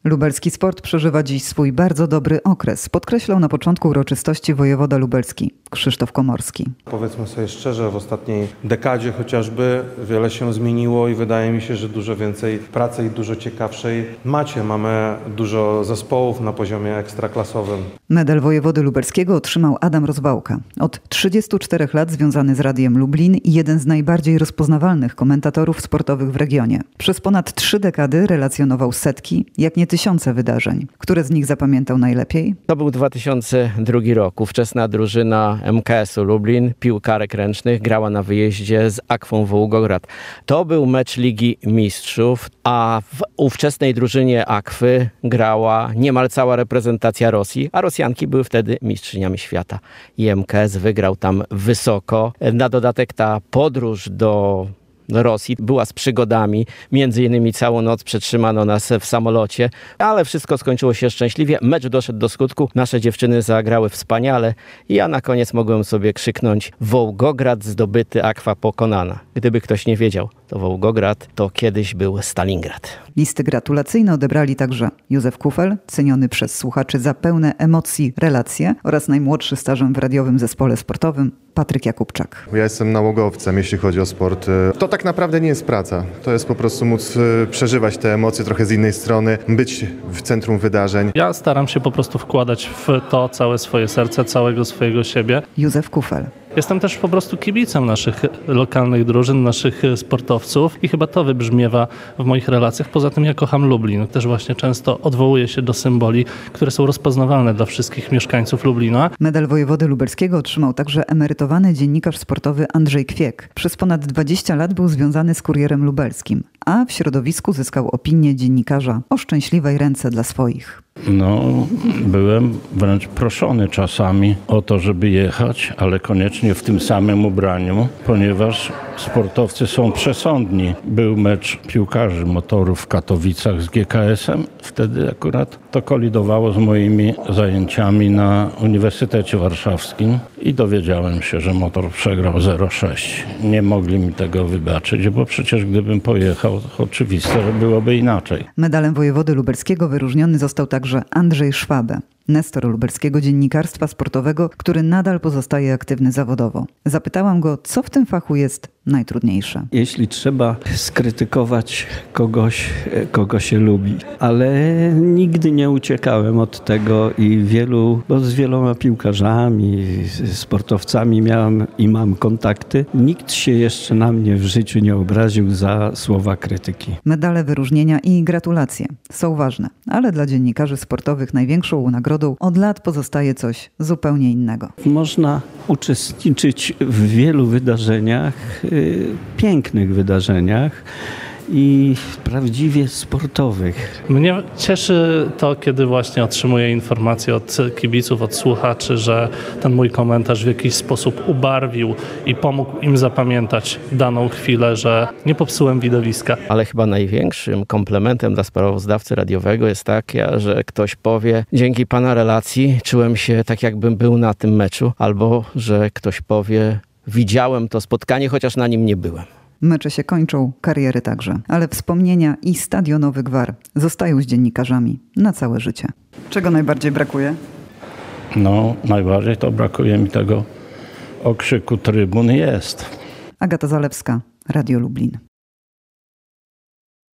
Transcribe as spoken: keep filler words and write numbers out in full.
Lubelski sport przeżywa dziś swój bardzo dobry okres, podkreślał na początku uroczystości wojewoda lubelski Krzysztof Komorski. Powiedzmy sobie szczerze, w ostatniej dekadzie chociażby wiele się zmieniło i wydaje mi się, że dużo więcej pracy i dużo ciekawszej macie. Mamy dużo zespołów na poziomie ekstraklasowym. Medal wojewody lubelskiego otrzymał Adam Rozwałka. Od trzydziestu czterech lat związany z Radiem Lublin i jeden z najbardziej rozpoznawalnych komentatorów sportowych w regionie. Przez ponad trzy dekady relacjonował setki, jak nie tysiące wydarzeń. Które z nich zapamiętał najlepiej? To był dwa tysiące drugi rok. Ówczesna drużyna M K S u Lublin, piłkarek ręcznych, grała na wyjeździe z Akwą Wołgograd. To był mecz Ligi Mistrzów, a w ówczesnej drużynie Akwy grała niemal cała reprezentacja Rosji, a Rosjanki były wtedy mistrzyniami świata. I M K S wygrał tam wysoko. Na dodatek ta podróż do Rosji była z przygodami, między innymi całą noc przetrzymano nas w samolocie, ale wszystko skończyło się szczęśliwie, mecz doszedł do skutku, nasze dziewczyny zagrały wspaniale i ja na koniec mogłem sobie krzyknąć: Wołgograd zdobyty, Akwa pokonana. Gdyby ktoś nie wiedział, to Wołgograd to kiedyś był Stalingrad. Listy gratulacyjne odebrali także Józef Kufel, ceniony przez słuchaczy za pełne emocji relacje, oraz najmłodszy stażem w radiowym zespole sportowym Patryk Jakubczak. Ja jestem nałogowcem, jeśli chodzi o sport. To tak naprawdę nie jest praca. To jest po prostu móc przeżywać te emocje trochę z innej strony, być w centrum wydarzeń. Ja staram się po prostu wkładać w to całe swoje serce, całego swojego siebie. Józef Kufel. Jestem też po prostu kibicem naszych lokalnych drużyn, naszych sportowców i chyba to wybrzmiewa w moich relacjach. Poza tym ja kocham Lublin. Też właśnie często odwołuję się do symboli, które są rozpoznawalne dla wszystkich mieszkańców Lublina. Medal wojewody lubelskiego otrzymał także emerytowany dziennikarz sportowy Andrzej Kwiek. Przez ponad dwadzieścia lat był związany z Kurierem Lubelskim, a w środowisku zyskał opinię dziennikarza o szczęśliwej ręce dla swoich. No, byłem wręcz proszony czasami o to, żeby jechać, ale koniecznie w tym samym ubraniu, ponieważ sportowcy są przesądni. Był mecz piłkarzy motorów w Katowicach z G K S-em. Wtedy akurat to kolidowało z moimi zajęciami na Uniwersytecie Warszawskim i dowiedziałem się, że motor przegrał zero sześć. Nie mogli mi tego wybaczyć, bo przecież gdybym pojechał, to oczywiste, że byłoby inaczej. Medalem wojewody lubelskiego wyróżniony został także Andrzej Szwabę, nestor lubelskiego dziennikarstwa sportowego, który nadal pozostaje aktywny zawodowo. Zapytałam go, co w tym fachu jest najtrudniejsze. Jeśli trzeba skrytykować kogoś, kogo się lubi, ale nigdy nie uciekałem od tego i wielu, bo z wieloma piłkarzami, sportowcami miałem i mam kontakty. Nikt się jeszcze na mnie w życiu nie obraził za słowa krytyki. Medale, wyróżnienia i gratulacje są ważne, ale dla dziennikarzy sportowych największą nagrodą od lat pozostaje coś zupełnie innego. Można uczestniczyć w wielu wydarzeniach, pięknych wydarzeniach i prawdziwie sportowych. Mnie cieszy to, kiedy właśnie otrzymuję informacje od kibiców, od słuchaczy, że ten mój komentarz w jakiś sposób ubarwił i pomógł im zapamiętać daną chwilę, że nie popsułem widowiska. Ale chyba największym komplementem dla sprawozdawcy radiowego jest takie, że ktoś powie: dzięki pana relacji czułem się tak, jakbym był na tym meczu, albo że ktoś powie: widziałem to spotkanie, chociaż na nim nie byłem. Mecze się kończą, kariery także, ale wspomnienia i stadionowy gwar zostają z dziennikarzami na całe życie. Czego najbardziej brakuje? No, najbardziej to brakuje mi tego okrzyku trybun jest. Agata Zalewska, Radio Lublin.